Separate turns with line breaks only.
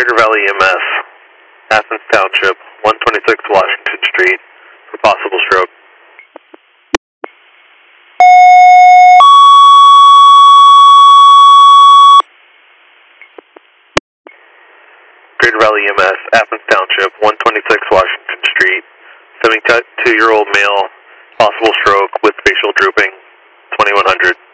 Greater Valley EMS, Athens Township, 126 Washington Street, for possible stroke. Greater Valley EMS, Athens Township, 126 Washington Street, 72-year-old male, possible stroke with facial drooping, 2100.